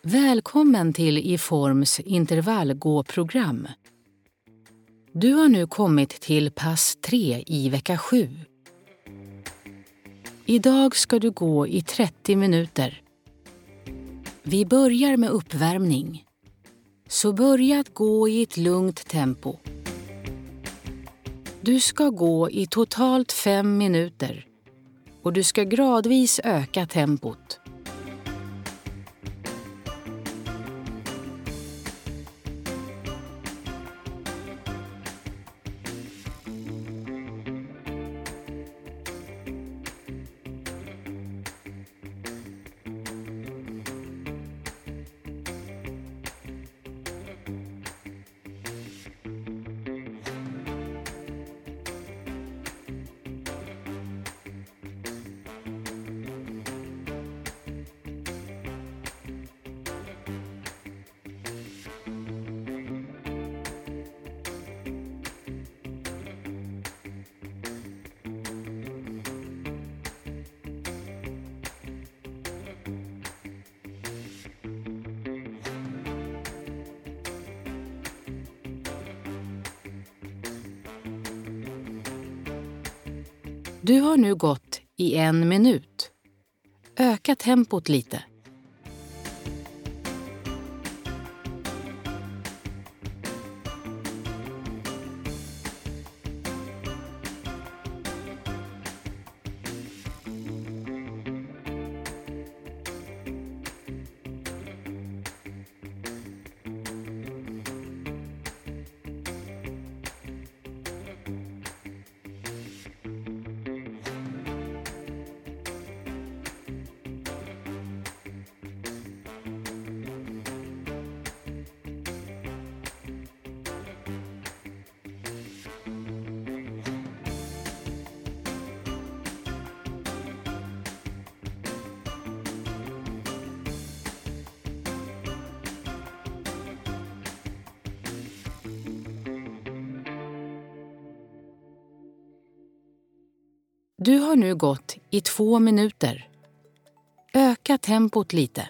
Välkommen till IFORMs intervallgåprogram. Du har nu kommit till pass 3 i vecka 7. Idag ska du gå i 30 minuter. Vi börjar med uppvärmning. Så börja att gå i ett lugnt tempo. Du ska gå i totalt 5 minuter och du ska gradvis öka tempot. Du har nu gått i 1 minut. Öka tempot lite. Du har nu gått i 2 minuter. Öka tempot lite.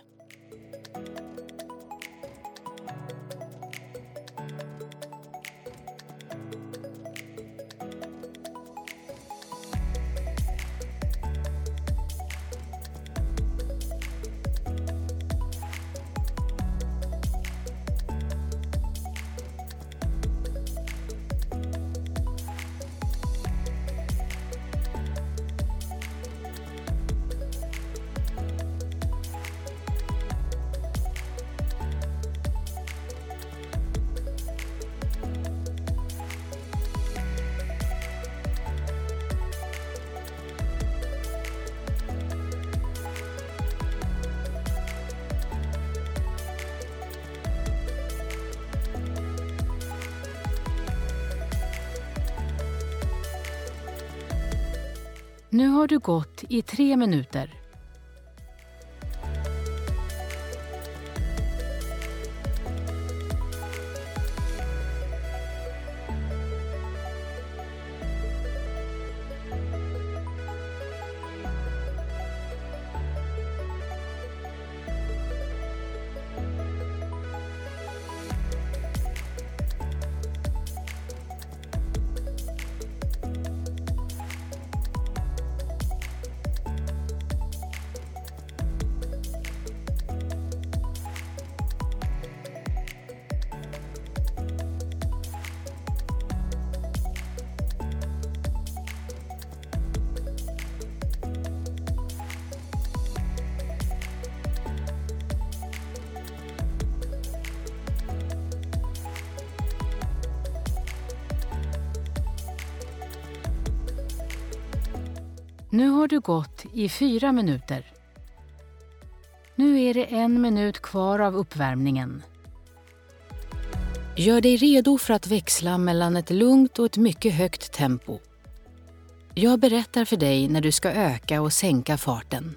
Nu har du gått i 3 minuter. Nu har du gått i 4 minuter. Nu är det 1 minut kvar av uppvärmningen. Gör dig redo för att växla mellan ett lugnt och ett mycket högt tempo. Jag berättar för dig när du ska öka och sänka farten.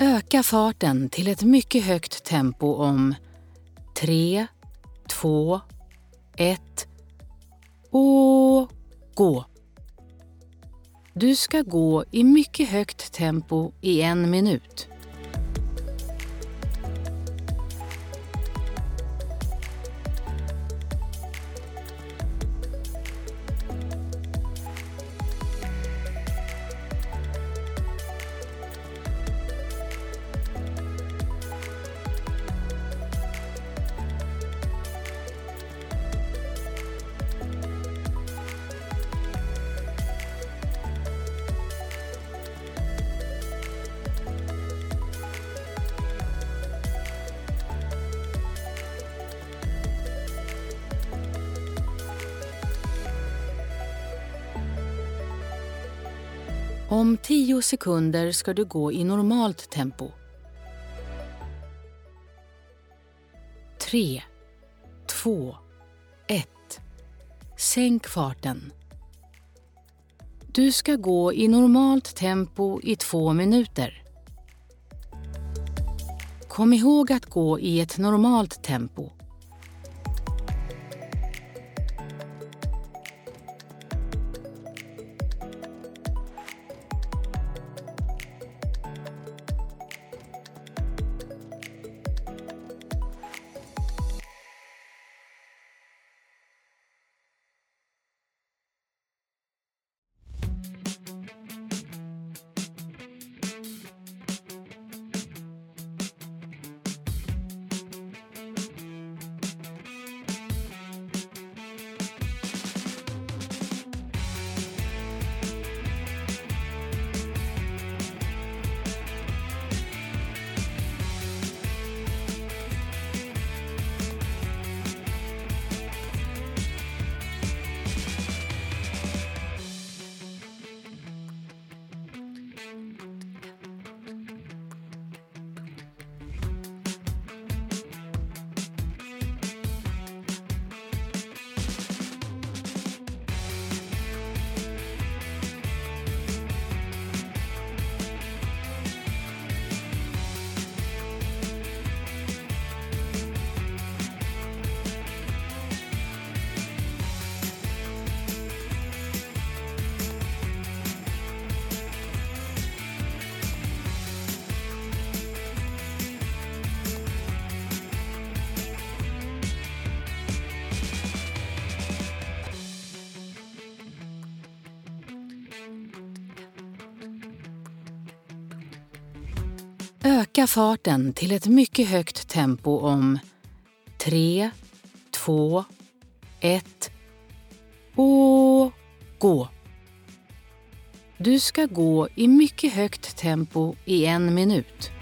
Öka farten till ett mycket högt tempo om 3, 2, 1 och gå. Du ska gå i mycket högt tempo i 1 minut. Om 10 sekunder ska du gå i normalt tempo. 3, 2, 1. Sänk farten. Du ska gå i normalt tempo i 2 minuter. Kom ihåg att gå i ett normalt tempo. Öka farten till ett mycket högt tempo om 3, 2, 1 och gå. Du ska gå i mycket högt tempo i 1 minut.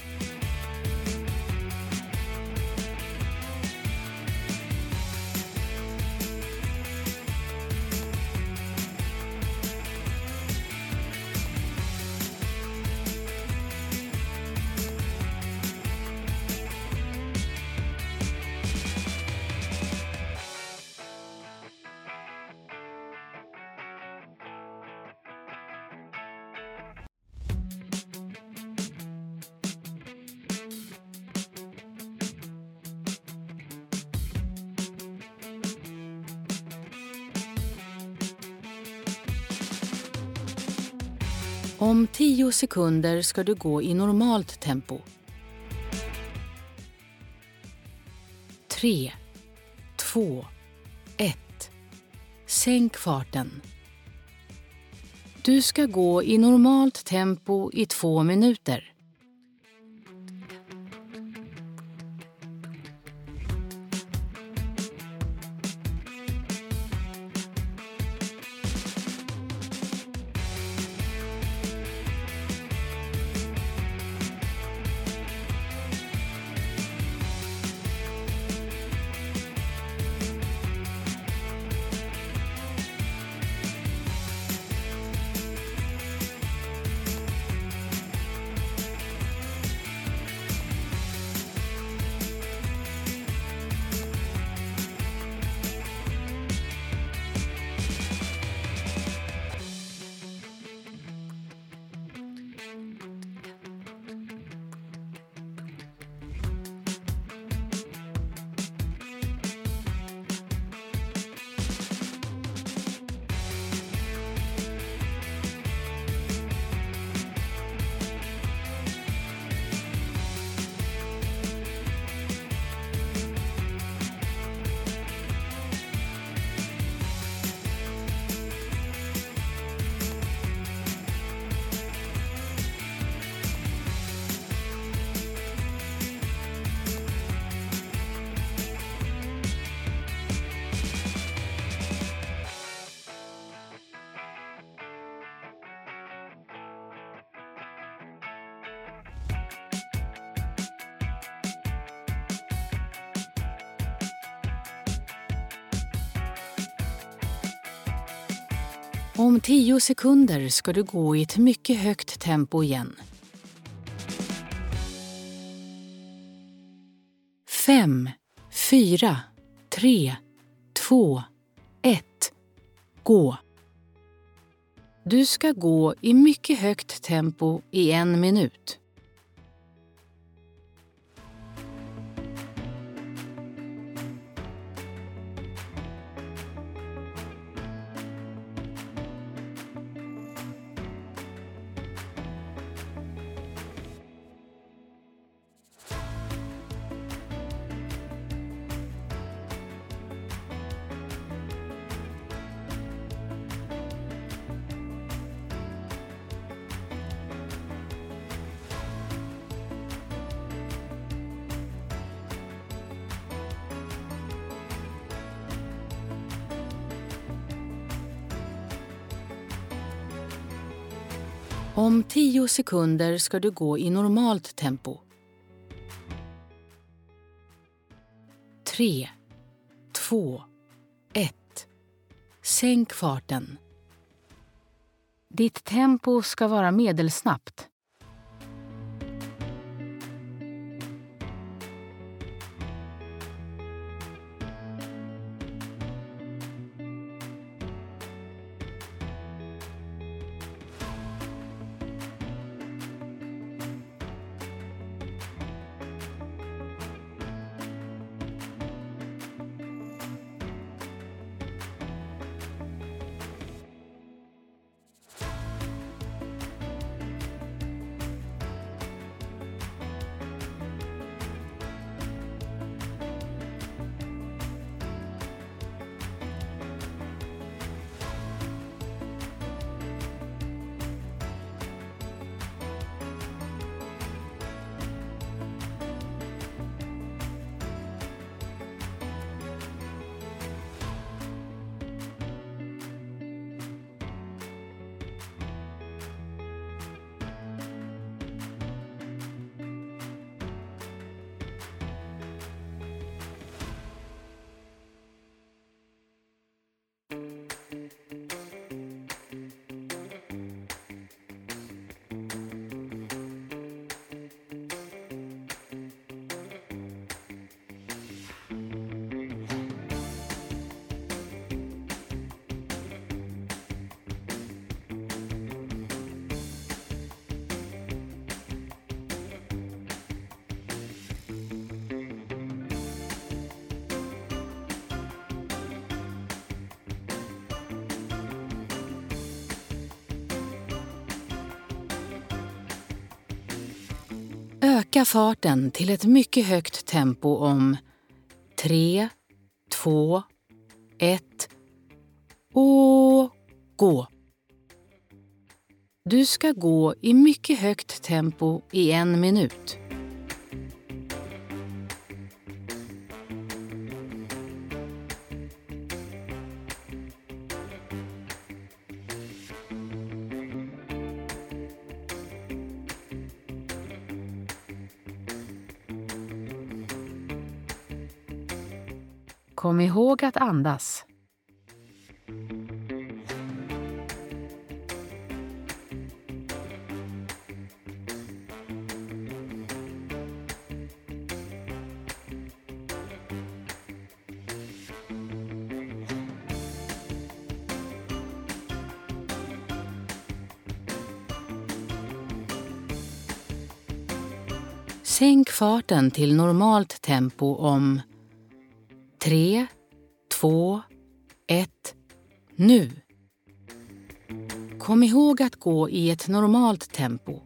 Om 10 sekunder ska du gå i normalt tempo. 3, 2, 1. Sänk farten. Du ska gå i normalt tempo i 2 minuter. Om 10 sekunder ska du gå i ett mycket högt tempo igen. 5, 4, 3, 2, 1. Gå! Du ska gå i mycket högt tempo i 1 minut. Om 10 sekunder ska du gå i normalt tempo. 3, 2, 1. Sänk farten. Ditt tempo ska vara medelsnabbt. Öka farten till ett mycket högt tempo om 3, 2, 1 och gå! Du ska gå i mycket högt tempo i 1 minut. Kom ihåg att andas. Sänk farten till normalt tempo om 3, 2, 1, nu! Kom ihåg att gå i ett normalt tempo.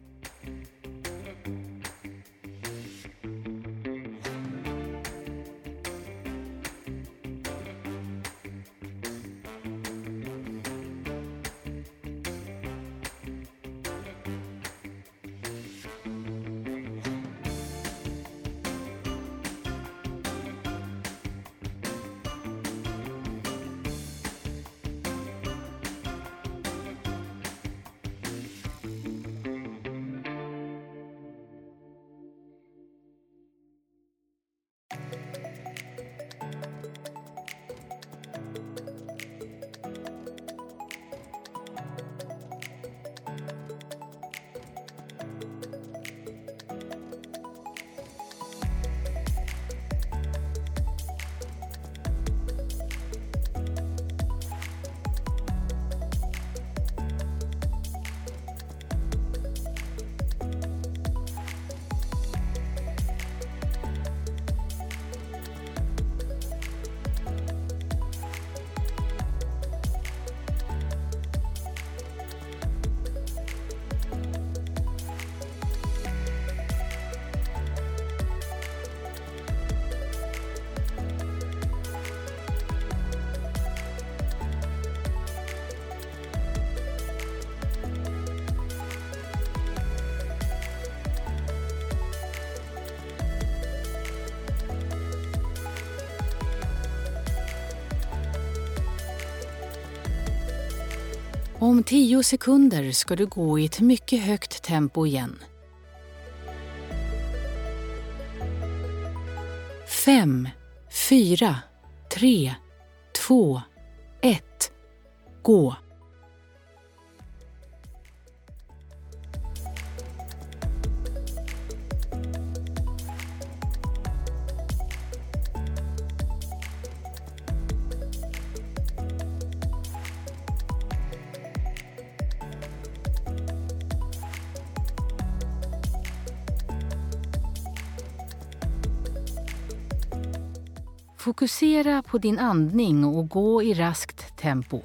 Om 10 sekunder ska du gå i ett mycket högt tempo igen. 5, 4, 3, 2, 1. Gå! Fokusera på din andning och gå i raskt tempo.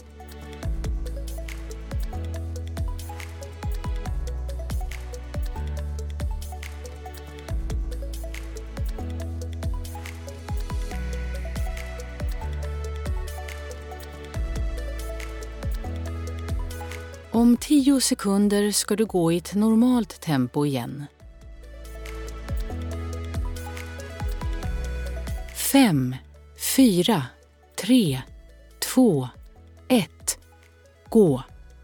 Om 10 sekunder ska du gå i ett normalt tempo igen. 5, 4, 3, 2, 1. Gå!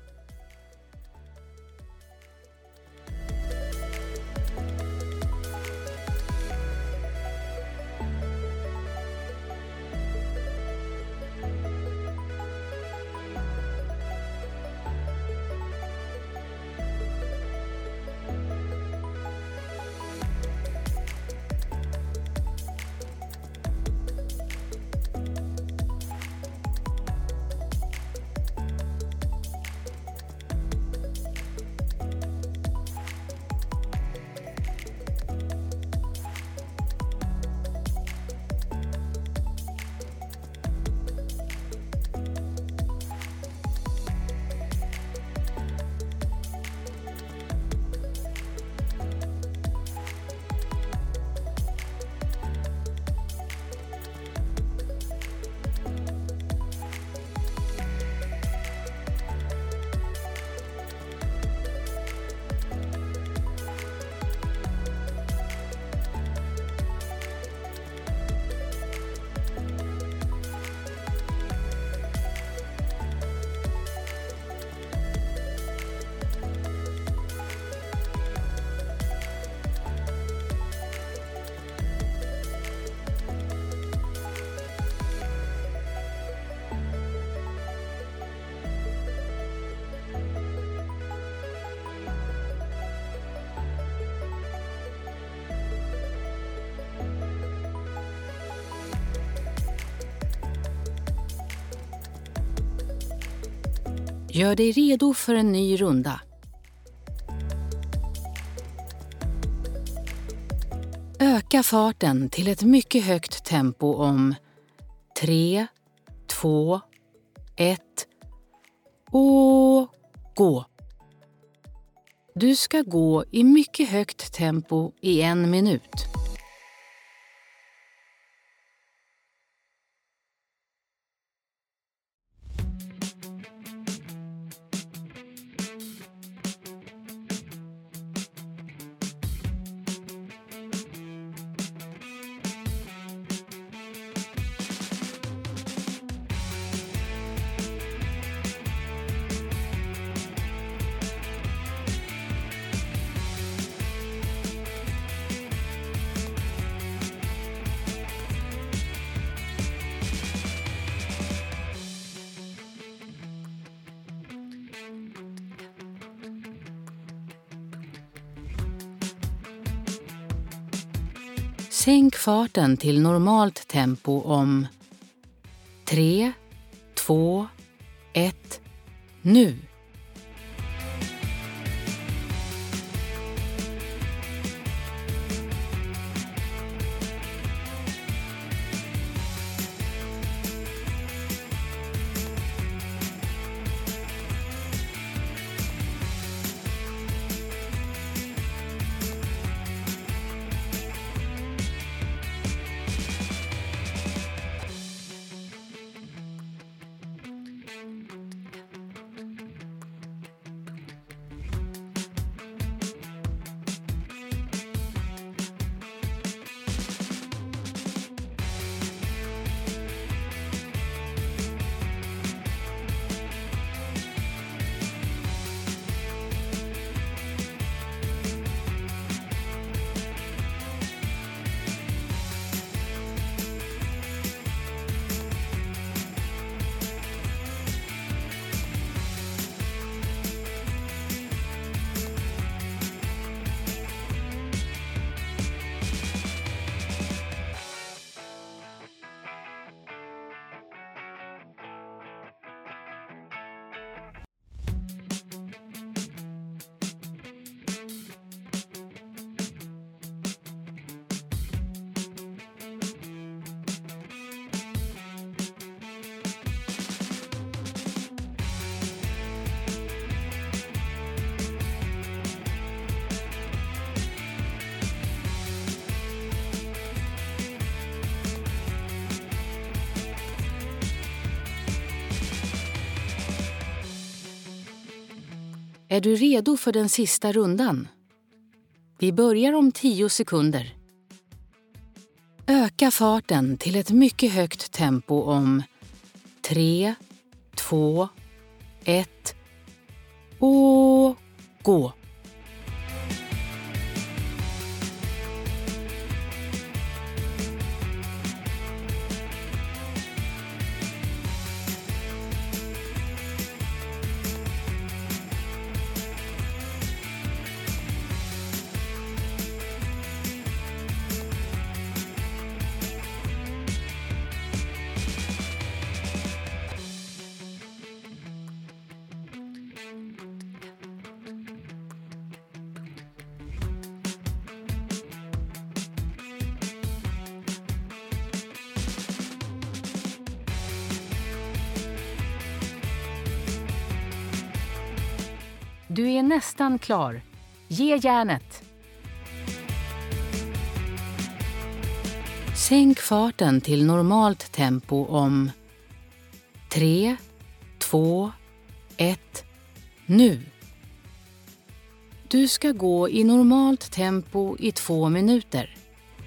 Gör dig redo för en ny runda. Öka farten till ett mycket högt tempo om 3, 2, 1 och gå! Du ska gå i mycket högt tempo i 1 minut. Sänk farten till normalt tempo om 3, 2, 1, nu! Är du redo för den sista rundan? Vi börjar om 10 sekunder. Öka farten till ett mycket högt tempo om 3, 2, 1 och gå! Du är nästan klar. Ge järnet! Sänk farten till normalt tempo om 3, 2, 1, nu! Du ska gå i normalt tempo i 2 minuter.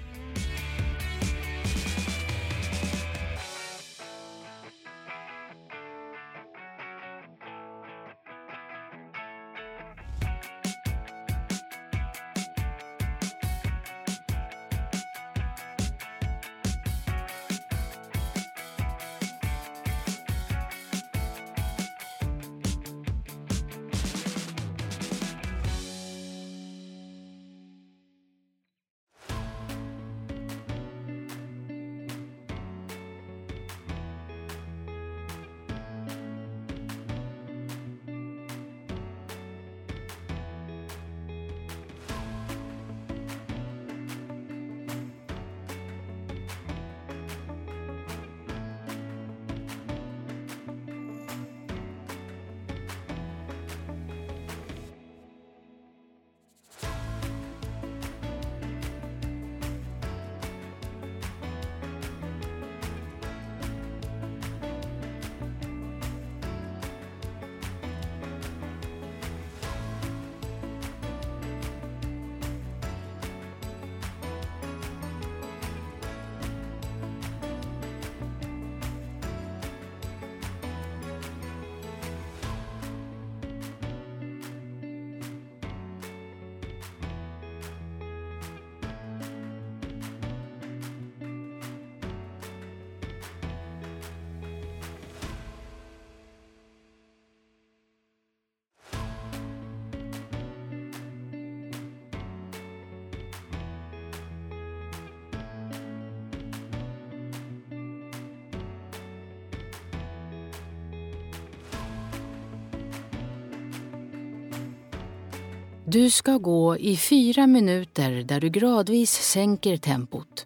Du ska gå i 4 minuter där du gradvis sänker tempot.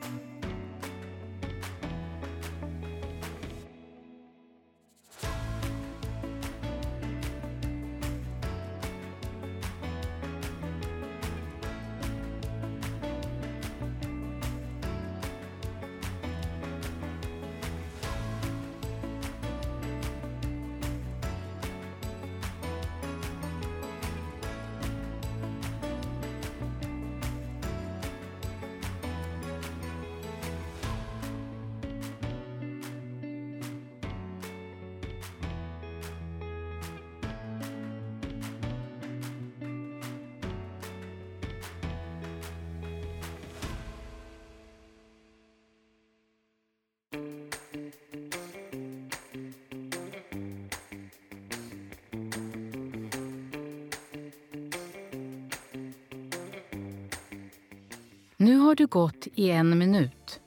Nu har du gått i 1 minut.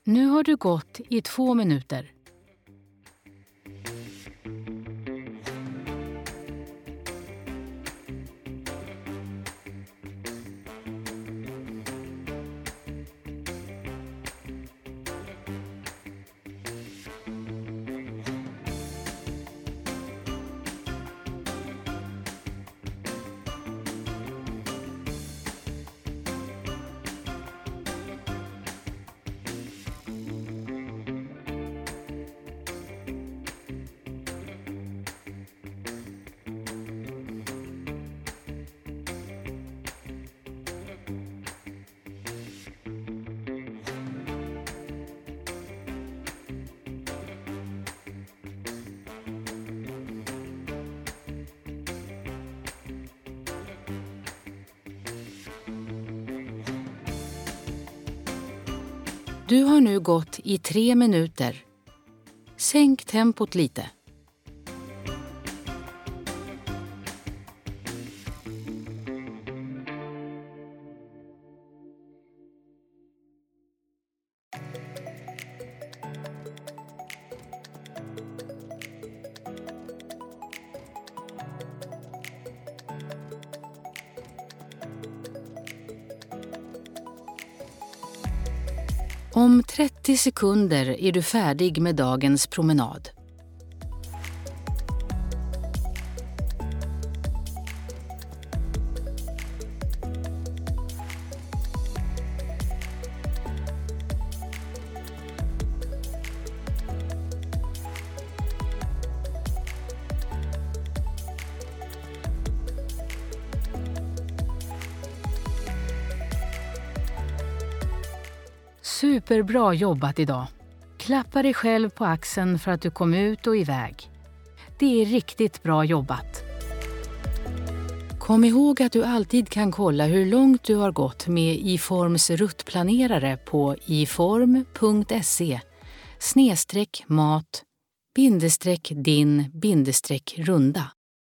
Nu har du gått i 2 minuter. Du har nu gått i 3 minuter. Sänk tempot lite. Om 30 sekunder är du färdig med dagens promenad. Superbra jobbat idag. Klappa dig själv på axeln för att du kom ut och iväg. Det är riktigt bra jobbat. Kom ihåg att du alltid kan kolla hur långt du har gått med iForms ruttplanerare på iform.se/mat-din-runda.